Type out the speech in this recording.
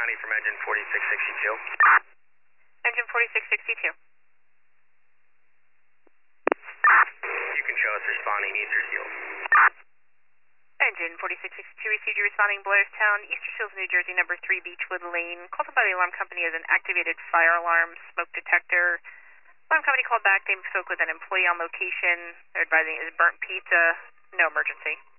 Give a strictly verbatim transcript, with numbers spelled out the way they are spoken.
County from engine forty-six sixty-two. Engine forty-six sixty-two. You can show us responding Easter Seals. Engine forty-six sixty-two received you responding Blairstown, Easter Seals, New Jersey, number three Beechwood Lane. Called up by the alarm company as an activated fire alarm smoke detector. Alarm company called back. They spoke with an employee on location. They're advising it is burnt pizza. No emergency.